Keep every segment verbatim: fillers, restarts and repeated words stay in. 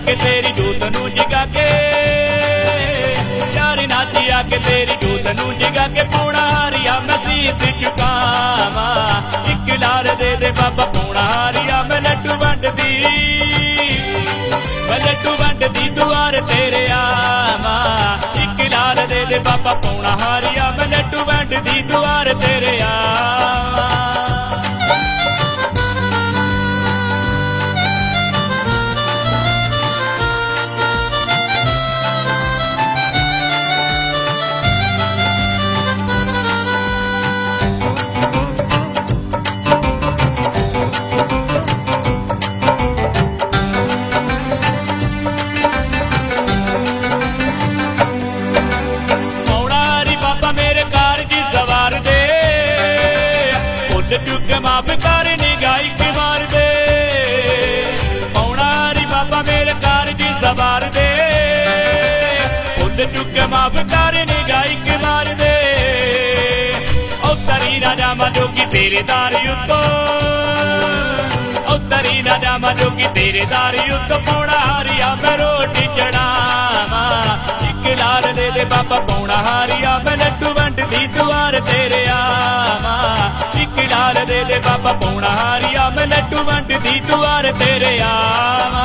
आके तेरी जोत नू जगा के, यार नाची आके तेरी जोत नू जगा के, पौना हारिया मैं सीत चुकावा, एक लाल दे दे बाबा पौना हारिया मैं लड्डू वंड दी, मैं लड्डू वंड दी दुआर तेरे आवा, एक लाल दे दे बाबा पौना हारिया मैं लड्डू वंड दी दुआर तेरे आवा। चुक माफ कर निगाही के मार दे, पौना री बाबा मेरे कार जी सवार दे, खुद चुक माफ कर निगाही के मार दे, ओ तरी राजा जोगी तेरे दार युद्धो, ओ तरी राजा जोगी तेरे दार युद्ध, पौना हारिया मैं रोटी चढ़ावा, एक लाल दे दे बाबा पौना हारिया मैं लड्डू वंड दी दुआर तेरे आवा, एक लाल दे दे बाबा पौना हारिया मैं लड्डू वंड दी दुआर तेरे आवा।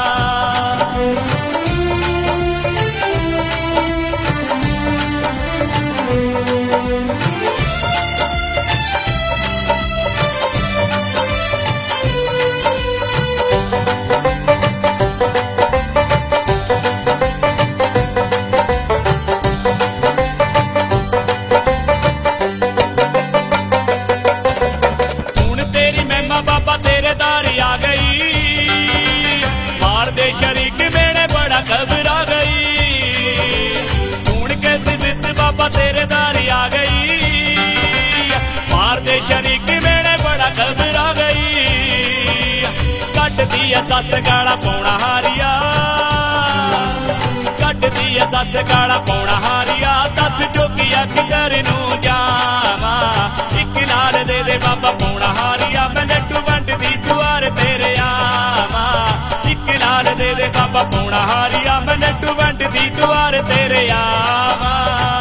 बाबा तेरे दारी आ गई, मार दे शरीक मेरे बड़ा घबरा गई, सुन के सिद्ध बाबा तेरे दारी आ गई, मार दे शरीक मेरे बड़ा घबरा गई, कट दिया दस गाला पौना हारिया, कट दिया दस गाला पौना हारिया, दस जोगिया किधर नू जावा, एक लाल दे दे बाबा पौना हारिया मैं लड्डू वंड दी दुआर तेरे आवा, एक लाल दे दे बाबा पौना हारिया मैं लड्डू वंड दी दुआर तेरे आवा।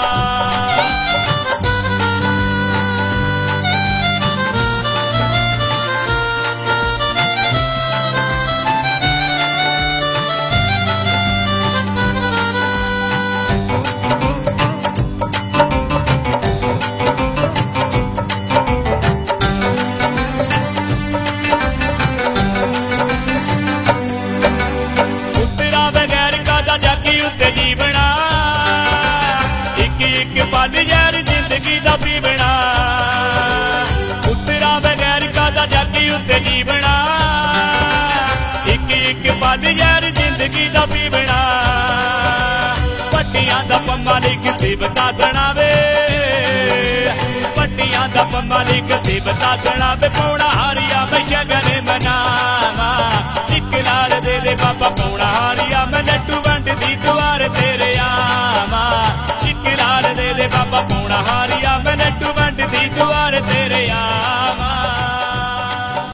जीवना एक एक पल यार जिंदगी दा पीवना, उतरा बगैर कादा जागी उत्ते जीवना, एक एक पल यार जिंदगी दा पीवना, पट्टियां दा पम्मा लिख सिबता गणावे, पट्टियां दा पम्मा लिख सिबता गणावे, पौना हारिया मैं शगन मनावा, एक लाल दे दे बाबा पौना हारिया मैं लड्डू वंड दी दुआर तेरे आवा, एक लाल दे दे बाबा पौना